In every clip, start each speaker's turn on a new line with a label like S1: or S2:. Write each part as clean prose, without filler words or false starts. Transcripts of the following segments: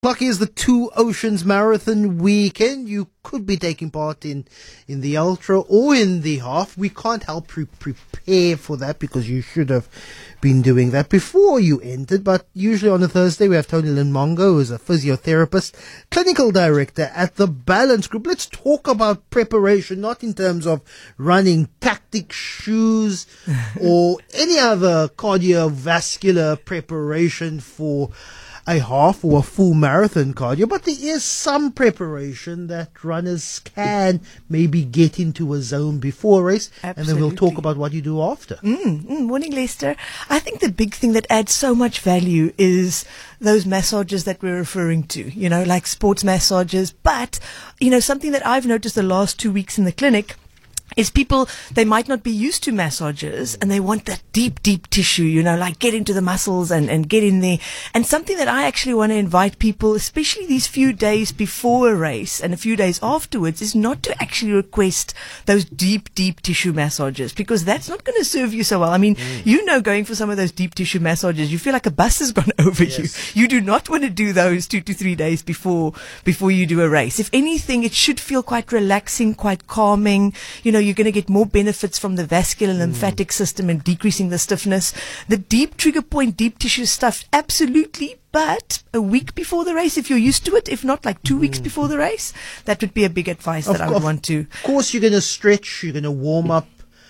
S1: Lucky is the Two Oceans Marathon weekend. You could be taking part in the ultra or in the half. We can't help prepare for that because you should have been doing that before you entered. But usually on a Thursday we have Tony Linmongo, who's a physiotherapist, clinical director at the Balance Group. Let's talk about preparation, not in terms of running tactic shoes or any other cardiovascular preparation for a half or a full marathon cardio, but there is some preparation that runners can maybe get into a zone before a race. Absolutely. And then we'll talk about what you do after.
S2: Morning, Lester. I think the big thing that adds so much value is those massages that we're referring to, like sports massages. But, something that I've noticed the last 2 weeks in the clinic is people, they might not be used to massages and they want that deep tissue, like get into the muscles and get in there. And something that I actually want to invite people, especially these few days before a race and a few days afterwards, is not to actually request those deep tissue massages, because that's not going to serve you so well. I mean, going for some of those deep tissue massages, you feel like a bus has gone over you. You do not want to do those 2 to 3 days before you do a race. If anything, it should feel quite relaxing, quite calming. You're going to get more benefits from the vascular lymphatic system and decreasing the stiffness. The deep trigger point, deep tissue stuff, absolutely. But a week before the race, if you're used to it, if not like 2 weeks before the race, that would be a big advice that I would want to.
S1: Of course, you're going to stretch, you're going to warm up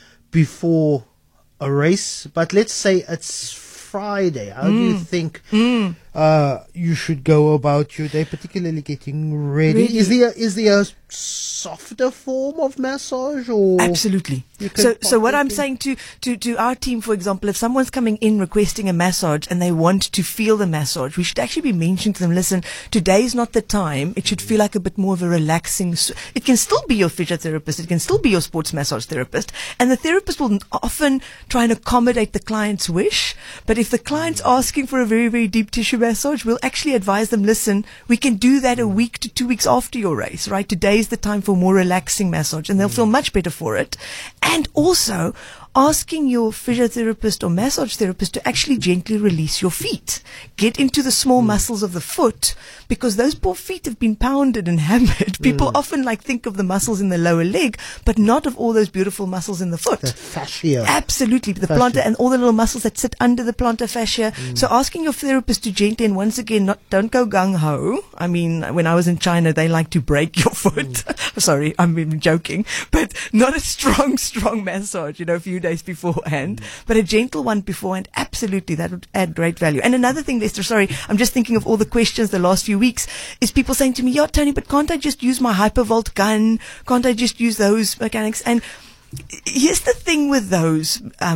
S1: before a race. But let's say it's Friday. How do you think you should go about your day, particularly getting ready? Is there a softer form of massage, or
S2: absolutely? So what I'm saying to our team, for example, if someone's coming in requesting a massage and they want to feel the massage, we should actually be mentioning to them, listen, today is not the time. It should feel like a bit more of a relaxing. It can still be your physiotherapist. It can still be your sports massage therapist, and the therapist will often try and accommodate the client's wish. But if the client's asking for a very, very deep tissue massage, we'll actually advise them, listen, we can do that a week to 2 weeks after your race, right? Today is the time for more relaxing massage, and they'll feel much better for it. And also asking your physiotherapist or massage therapist to actually gently release your feet. Get into the small muscles of the foot, because those poor feet have been pounded and hammered. People often think of the muscles in the lower leg, but not of all those beautiful muscles in the foot.
S1: The fascia.
S2: Absolutely. The plantar and all the little muscles that sit under the plantar fascia. So asking your therapist to gently, and once again, don't go gung-ho. I mean, when I was in China, they like to break your foot. Sorry, I'm joking. But not a strong massage, a few days beforehand, but a gentle one beforehand. Absolutely, that would add great value. And another thing, Lester, sorry, I'm just thinking of all the questions the last few weeks, is people saying to me, yeah, Tony, but can't I just use my Hypervolt gun? Can't I just use those mechanics? And here's the thing with those.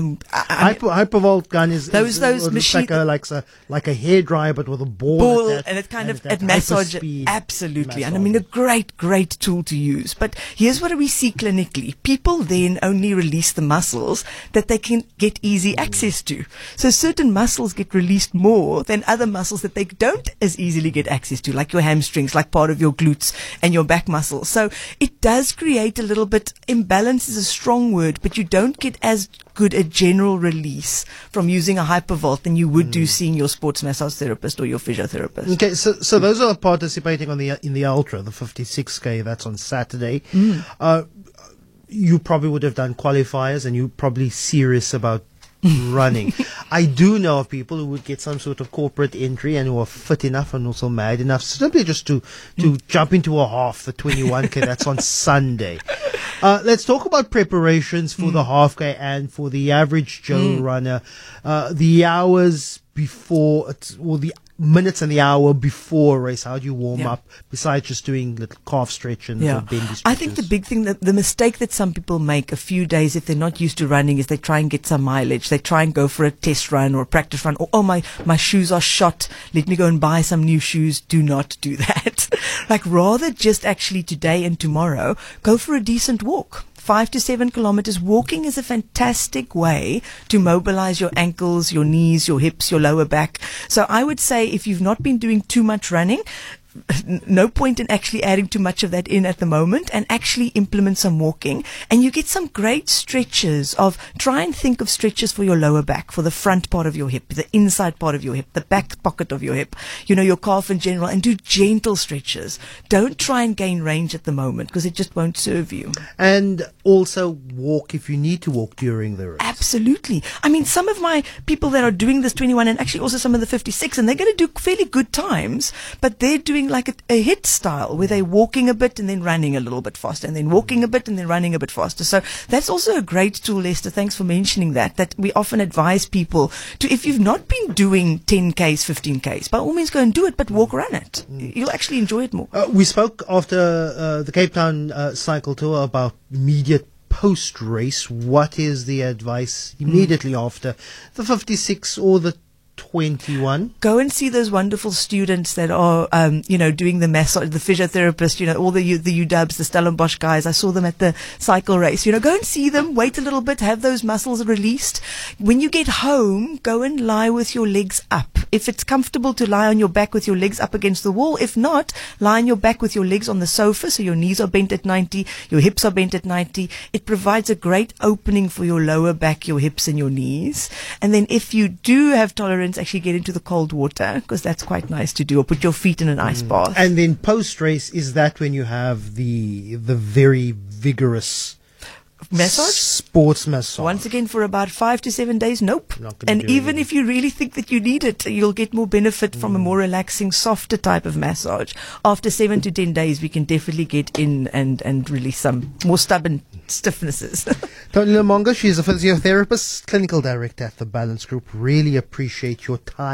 S1: Hypervolt gun is
S2: those machines
S1: like a hairdryer, but with a ball
S2: and it kind of massage. Absolutely, and I mean a great tool to use. But here's what we see clinically: people then only release the muscles that they can get easy access to. So certain muscles get released more than other muscles that they don't as easily get access to, like your hamstrings, like part of your glutes and your back muscles. So it does create a little bit imbalance. Is a strong word, but you don't get as good a general release from using a Hypervolt than you would do seeing your sports massage therapist or your physiotherapist.
S1: Okay, so those are participating in the ultra, the 56K. That's on Saturday. You probably would have done qualifiers, and you're probably serious about running. I do know of people who would get some sort of corporate entry and who are fit enough and also mad enough simply just to jump into a half, the 21K. That's on Sunday. Let's talk about preparations for the half K and for the average Joe runner. The hours before, or the minutes and the hour before a race. How do you warm up besides just doing little calf stretch and bendy stretches?
S2: I think the big thing, the mistake that some people make a few days if they're not used to running, is they try and get some mileage. They try and go for a test run or a practice run. Or, my shoes are shot. Let me go and buy some new shoes. Do not do that. Rather just actually today and tomorrow, go for a decent walk. 5 to 7 kilometers. Walking is a fantastic way to mobilize your ankles, your knees, your hips, your lower back. So I would say if you've not been doing too much running, no point in actually adding too much of that in at the moment, and actually implement some walking. And you get some great stretches try and think of stretches for your lower back, for the front part of your hip, the inside part of your hip, the back pocket of your hip, your calf in general, and do gentle stretches. Don't try and gain range at the moment, because it just won't serve you.
S1: And also walk if you need to walk during the race.
S2: Absolutely. I mean, some of my people that are doing this 21, and actually also some of the 56, and they're going to do fairly good times, but they're doing like a hit style where they're walking a bit and then running a little bit faster, and then walking a bit and then running a bit faster. So that's also a great tool, Lester. Thanks for mentioning that we often advise people to, if you've not been doing 10Ks, 15Ks, by all means go and do it, but run it. You'll actually enjoy it more.
S1: We spoke after the Cape Town cycle tour about immediate post-race. What is the advice immediately after the 56 or the 21?
S2: Go and see those wonderful students that are, doing the massage, the physiotherapist, all the UWs, the Stellenbosch guys. I saw them at the cycle race. Go and see them, wait a little bit, have those muscles released. When you get home, go and lie with your legs up. If it's comfortable to lie on your back with your legs up against the wall, if not, lie on your back with your legs on the sofa, so your knees are bent at 90, your hips are bent at 90. It provides a great opening for your lower back, your hips and your knees. And then if you do have tolerance, actually get into the cold water, because that's quite nice to do, or put your feet in an ice bath.
S1: And then post-race, is that when you have the very vigorous
S2: massage?
S1: Sports massage.
S2: Once again, for about 5 to 7 days, nope. And
S1: do
S2: even if you really think that you need it, you'll get more benefit from a more relaxing, softer type of massage. After 7 to 10 days, we can definitely get in and release some more stubborn stiffnesses.
S1: Tony Lemonga, she's a physiotherapist, clinical director at the Balance Group. Really appreciate your time.